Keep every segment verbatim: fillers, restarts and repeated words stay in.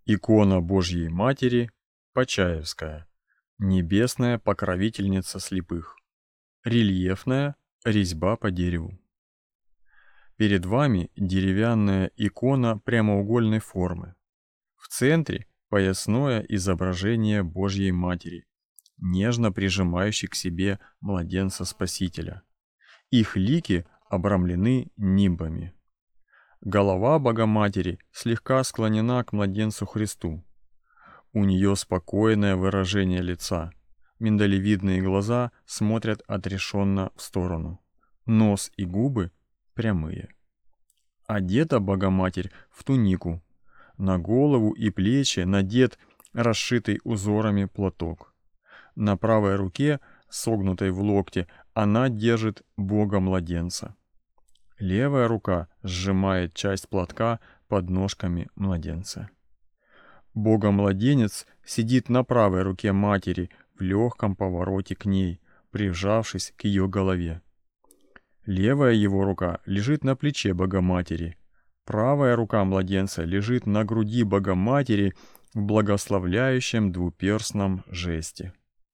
Икона Божьей Матери, Почаевская, небесная покровительница слепых. Рельефная резьба по дереву. Перед вами деревянная икона прямоугольной формы. В центре поясное изображение Божьей Матери, нежно прижимающей к себе младенца Спасителя. Их лики обрамлены нимбами. Голова Богоматери слегка склонена к младенцу Христу. У нее спокойное выражение лица. Миндалевидные глаза смотрят отрешенно в сторону. Нос и губы прямые. Одета Богоматерь в тунику. На голову и плечи надет расшитый узорами платок. На правой руке, согнутой в локте, она держит Бога-младенца. Левая рука сжимает часть платка под ножками младенца. Бога-младенец сидит на правой руке матери в легком повороте к ней, прижавшись к ее голове. Левая его рука лежит на плече Богоматери. Правая рука младенца лежит на груди Богоматери в благословляющем двуперстном жесте.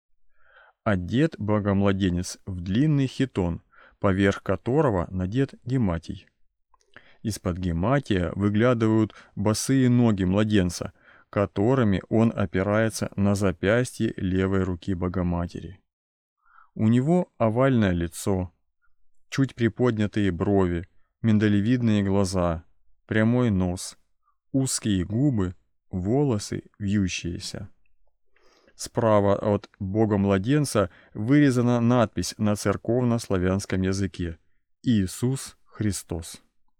Одет Богомладенец в длинный хитон, поверх которого надет гематий. Из-под гематия выглядывают босые ноги младенца, которыми он опирается на запястье левой руки Богоматери. У него овальное лицо, чуть приподнятые брови, миндалевидные глаза, прямой нос, узкие губы, волосы вьющиеся. Справа от Бога-младенца вырезана надпись на церковно-славянском языке «Иисус Христос».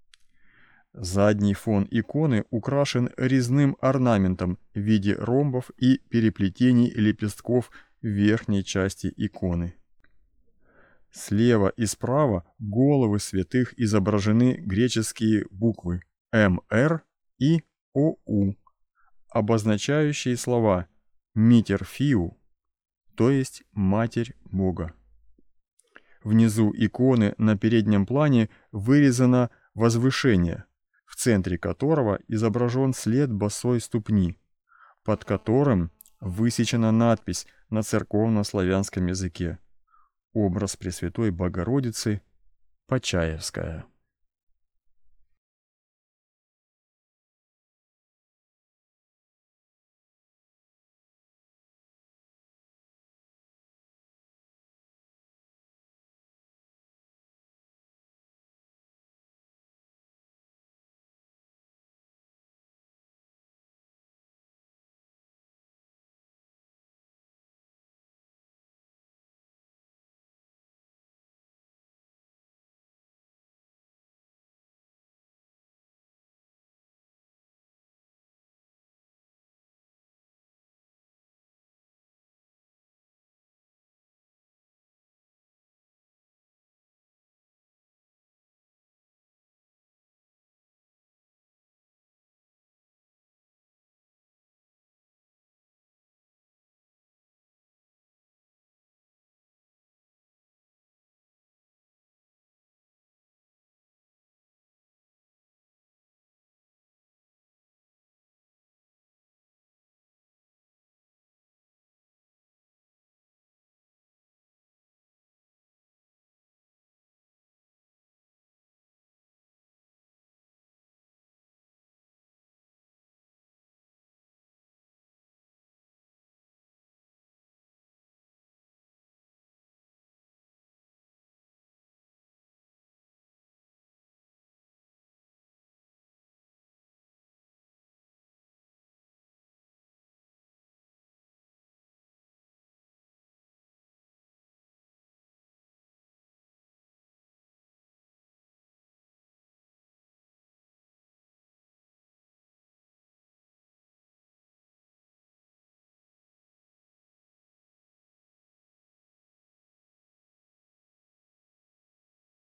Задний фон иконы украшен резным орнаментом в виде ромбов и переплетений лепестков в верхней части иконы. Слева и справа головы святых изображены греческие буквы эм эр и о у, обозначающие слова «Митер Фиу», то есть «Матерь Бога». Внизу иконы на переднем плане вырезано возвышение, в центре которого изображен след босой ступни, под которым высечена надпись на церковно-славянском языке «Образ Пресвятой Богородицы, Почаевская».